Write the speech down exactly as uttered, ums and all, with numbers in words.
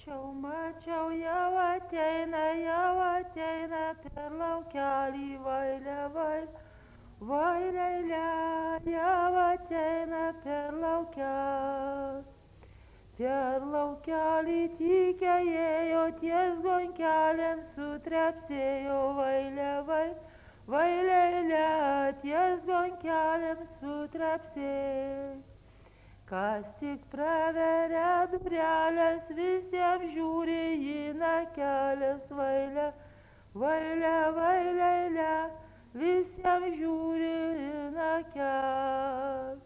Mačiau, mačiau, jau ateina, jau ateina per laukelį vailę, vailę, vailę, jau ateina per laukelį. Per laukelį tykia ėjo, ties gonkelėm sutrepsėjo vailę, vailę, vailę, ties gonkelėm sutrepsėjo. Kas tik praveria durelės, visiems žiūri į nakelės, vailę, vailę, vailę, visiems žiūri į nakelės.